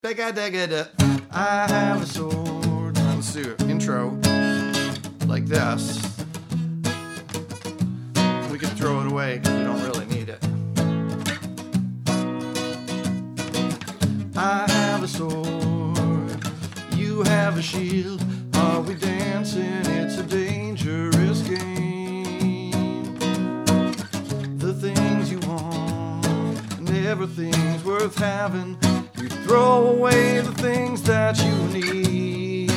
Begga-degga-da. I have a sword. Let's do an intro like this. We can throw it away because we don't really need it. I have a sword. You have a shield. Are we dancing? It's a dangerous game. The things you want, never things worth having. You throw away the things that you need.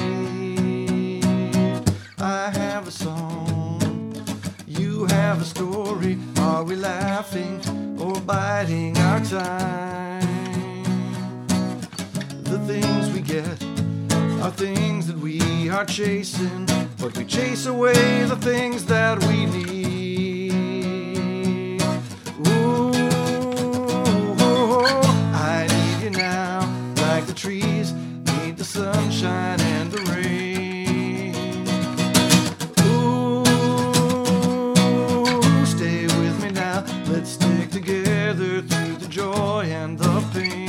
I have a song, you have a story. Are we laughing or biding our time? The things we get are things that we are chasing, but we chase away the things that we need. Ooh, I need you now, like the trees need the sunshine and the rain. Ooh, stay with me now, let's stick together through the joy and the pain.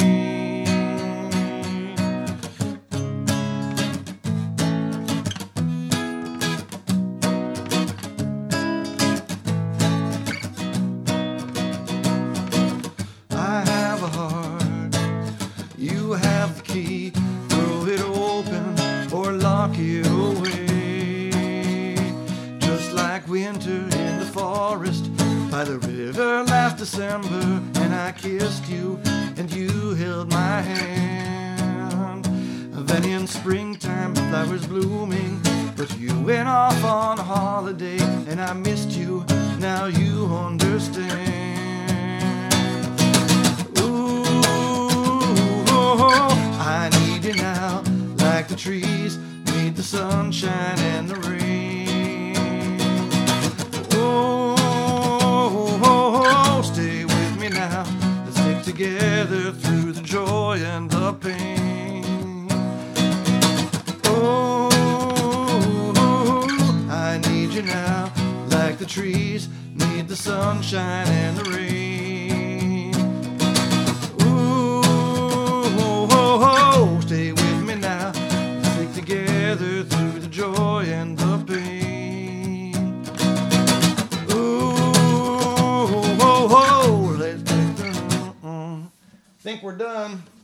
You have the key, throw it open or lock it away. Just like winter in the forest by the river last December, and I kissed you and you held my hand. Then in springtime, flowers blooming, but you went off on a holiday, and I missed you, now you understand. I need you now, like the trees need the sunshine and the rain. Oh, stay with me now, let's stick together through the joy and the pain. Oh, I need you now, like the trees need the sunshine and the rain. Stay with me now, stick together through the joy and the pain. Ooh, let's think we're done.